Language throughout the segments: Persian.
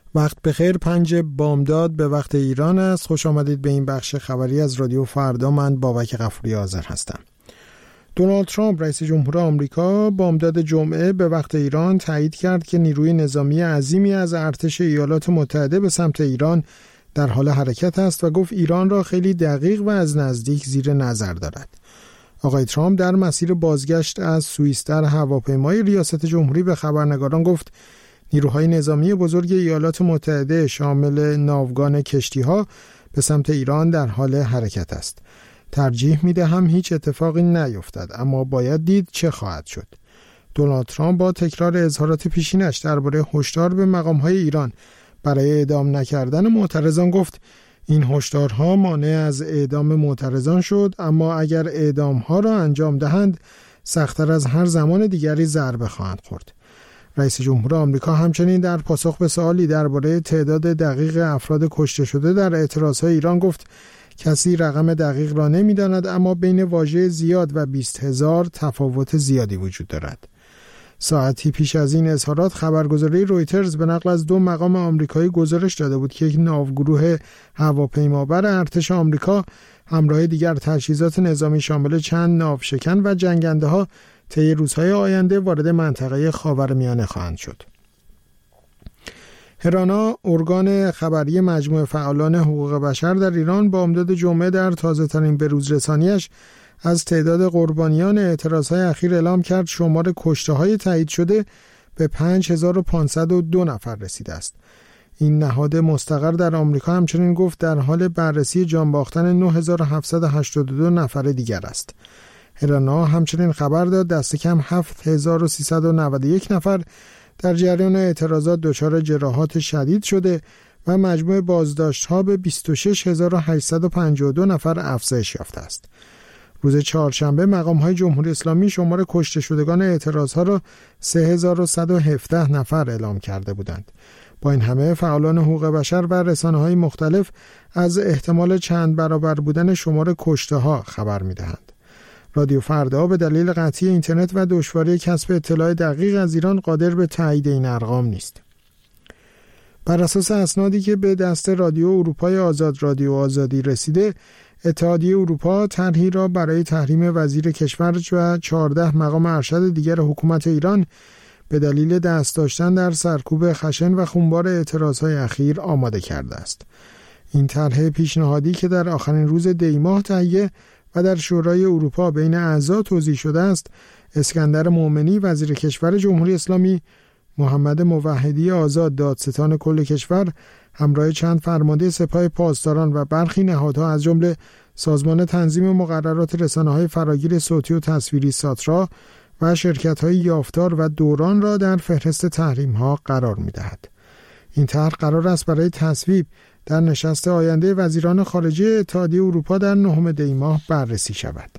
وقت بخیر، 5 بامداد به وقت ایران است. خوش آمدید به این بخش خبری از رادیو فردا. من بابک غفوری حاضر هستم. دونالد ترامپ رئیس جمهور آمریکا بامداد جمعه به وقت ایران تایید کرد که نیروی نظامی عظیمی از ارتش ایالات متحده به سمت ایران در حال حرکت است و گفت ایران را خیلی دقیق و از نزدیک زیر نظر دارد. آقای ترامپ در مسیر بازگشت از سوئیس در هواپیمای ریاست جمهوری به خبرنگاران گفت نیروهای نظامی بزرگ ایالات متحده شامل ناوگان کشتی‌ها به سمت ایران در حال حرکت است. ترجیح می‌دهم هیچ اتفاقی نیفتد، اما باید دید چه خواهد شد. دونالد ترامپ با تکرار اظهارات پیشینش درباره هشدار به مقام‌های ایران برای اعدام نکردن معترضان گفت این هشدارها مانع از اعدام معترضان شد، اما اگر اعدام‌ها را انجام دهند سخت‌تر از هر زمان دیگری ضربه خواهند خورد. رئیس جمهور آمریکا همچنین در پاسخ به سوالی درباره تعداد دقیق افراد کشته شده در اعتراضهای ایران گفت کسی رقم دقیق را نمی‌داند، اما بین واژه زیاد و 20,000 تفاوت زیادی وجود دارد. ساعتی پیش از این اظهارات خبرگزاری رویترز به نقل از 2 مقام آمریکایی گزارش داده بود که یک ناوگروه هواپیمابر ارتش آمریکا همراه دیگر تجهیزات نظامی شامل چند ناوشکن و جنگنده‌ها طی روزهای آینده وارد منطقه خاورمیانه خواهند شد. هرانا، ارگان خبری مجموعه فعالان حقوق بشر در ایران، بامداد جمعه در تازه‌ترین بروزرسانیش از تعداد قربانیان اعتراضهای اخیر اعلام کرد شمار کشته‌های تایید شده به 5502 نفر رسیده است. این نهاد مستقر در آمریکا همچنین گفت در حال بررسی جان باختن 9782 نفر دیگر است. هرانا همچنین خبر داد دست کم 7391 نفر در جریان اعتراضات دچار جراحات شدید شده و مجموع بازداشت‌ها به 26852 نفر افزایش یافته است. روز چهارشنبه مقام‌های جمهوری اسلامی شمار کشته شدگان اعتراض‌ها را 3117 نفر اعلام کرده بودند. با این همه فعالان حقوق بشر و رسانه‌های مختلف از احتمال چند برابر بودن شمار کشته‌ها خبر می‌دهند. رادیو فردا به دلیل قطعی اینترنت و دشواری کسب اطلاع دقیق از ایران قادر به تایید این ارقام نیست. بر اساس اسنادی که به دست رادیو اروپای آزاد رادیو آزادی رسیده، اتحادیه اروپا طرحی را برای تحریم وزیر کشور و 14 مقام ارشد دیگر حکومت ایران به دلیل دست داشتن در سرکوب خشن و خونبار اعتراضهای اخیر آماده کرده است. این طرح پیشنهادی که در آخرین روز دی ماه تهیه و در شورای اروپا بین اعضا توزیع شده است، اسکندر مومنی وزیر کشور جمهوری اسلامی، محمد موحدی آزاد دادستان کل کشور همراه چند فرمانده سپاه پاسداران و برخی نهادها از جمله سازمان تنظیم مقررات رسانه‌های فراگیر صوتی و تصویری ساترا و شرکت‌های یافتار و دوران را در فهرست تحریم‌ها قرار می‌دهد. این طرح قرار است برای تصویب در نشست آینده وزیران خارجه اتحادیه اروپا در 9 دی ماه بررسی شود.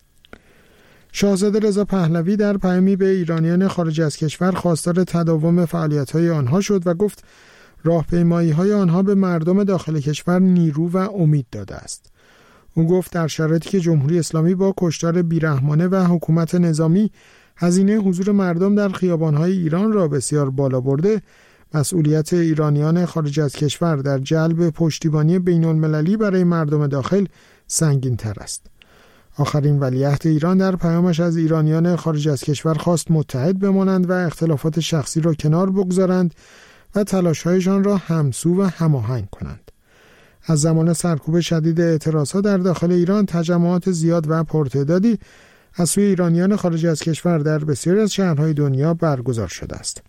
شاهزاده رضا پهلوی در پیامی به ایرانیان خارج از کشور خواستار تداوم فعالیت‌های آنها شد و گفت راهپیمایی‌های آنها به مردم داخل کشور نیرو و امید داده است. او گفت در شرایطی که جمهوری اسلامی با کشتار بیرحمانه و حکومت نظامی هزینه حضور مردم در خیابان‌های ایران را بسیار بالا برده، مسئولیت ایرانیان خارج از کشور در جلب پشتیبانی بین‌المللی برای مردم داخل سنگین‌تر است. آخرین ولیعهد ایران در پیامش از ایرانیان خارج از کشور خواست متحد بمانند و اختلافات شخصی را کنار بگذارند و تلاش‌هایشان را همسو و هماهنگ کنند. از زمان سرکوب شدید اعتراضات در داخل ایران، تجمعات زیاد و پرتعدادی از سوی ایرانیان خارج از کشور در بسیاری از شهرهای دنیا برگزار شده است.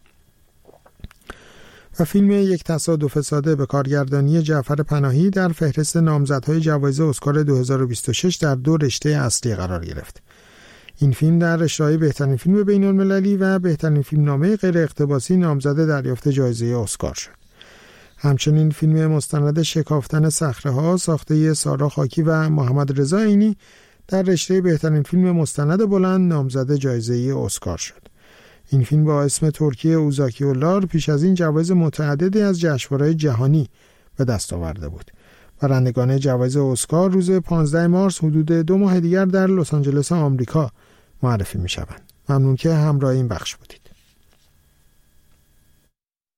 و فیلم یک تصادف ساده به کارگردانی جعفر پناهی در فهرست نامزدهای جوایز اسکار 2026 در 2 رشته اصلی قرار گرفت. این فیلم در رشته‌های بهترین فیلم بین‌المللی و بهترین فیلمنامه غیر اقتباسی نامزد دریافت جایزه اسکار شد. همچنین فیلم مستند شکافتن صخره‌ها ساخته سارا خاکی و محمد رضا عینی در رشته بهترین فیلم مستند بلند نامزد جایزه اسکار شد. این فیلم با اسم ترکیه اوزاکی اولار پیش از این جوایز متعددی از جشنواره‌های جهانی به دست آورده بود. برندگان جوایز اسکار روز 15 مارس حدود 2 ماه دیگر در لس آنجلس آمریکا معرفی می‌شوند. ممنون که همراه این بخش بودید.